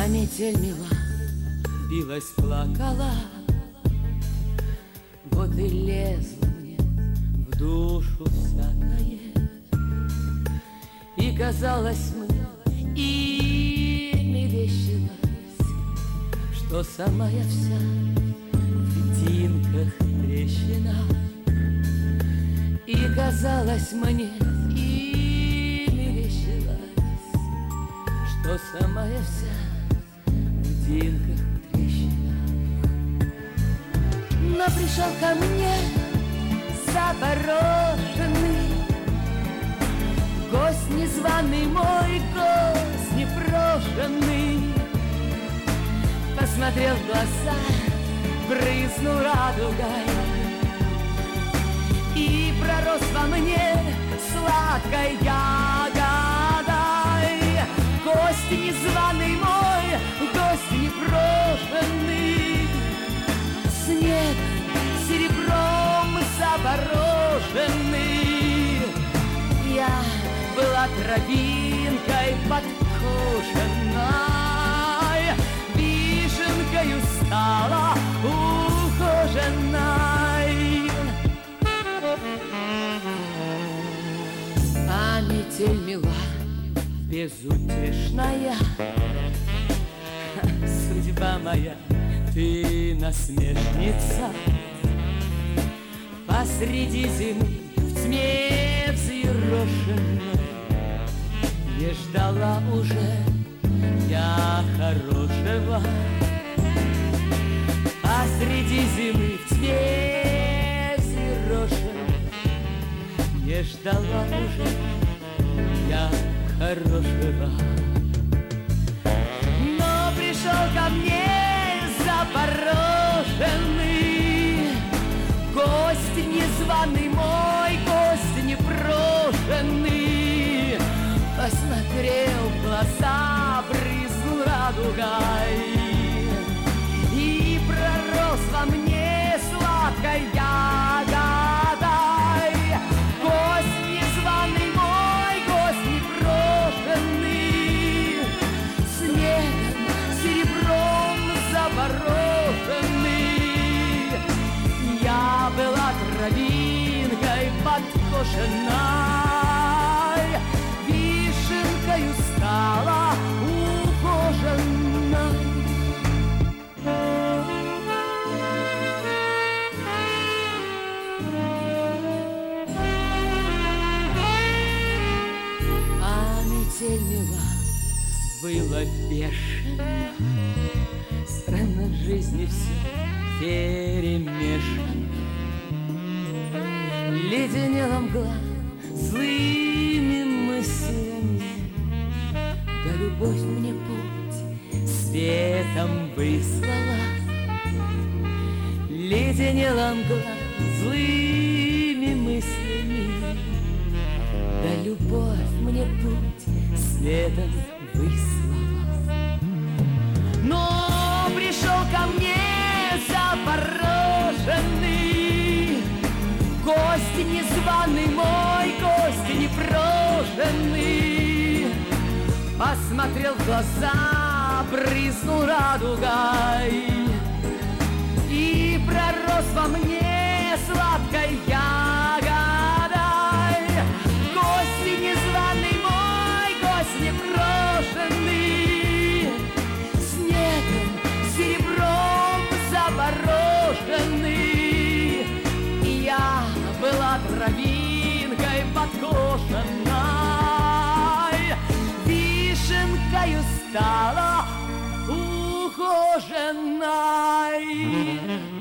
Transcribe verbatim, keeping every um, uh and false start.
А метель мила, билась, плакала, вот и лезла мне в душу всякое. И казалось мне, и мерещилась, что сама я вся в тинках трещина. И казалось мне, и мерещилась, что сама я вся в тинках трещина. Но пришел ко мне запорошенный гость незваный мой, гость непрошенный. Посмотрел в глаза, брызнул радугой, и пророс во мне сладкой ягодой. Гость незваный мой, гость непрошенный, снег серебром запорошенный. Я была травинкой подкошенной, вишенкою стала ухоженной. А метель мила, безутешная, судьба моя, ты насмешница. Посреди зимы в тьме взъерошенной не ждала уже я хорошего. Посреди зимы в тьме взъерошенной не ждала уже я хорошего. Но пришел ко мне запорошенный гость незваный мой, гость непрошенный. Посмотрел в глаза, брызнул радугой, и пророс во мне сладкой ягодой. Гость незваный мой, гость непрошенный, снегом серебром запорошенный. Я была травинкой подкошенной, вишенкою стала ухоженной. А метель мила была бешена, странно в жизни все перемешано. Леденела мгла злыми мыслями, да любовь мне путь светом выслала. Леденела мгла злыми мыслями, да любовь мне путь светом выслала. Но пришел ко мне запорошенный гость незваный мой, гость непрошенный. Посмотрел в глаза, брызнул радугой, и пророс во мне сладкой ягодой. Гость незваный мой, гость непрошенный, снегом серебром запорошенный. Я была травинкой подкошенной, вишенкою стала ухоженной.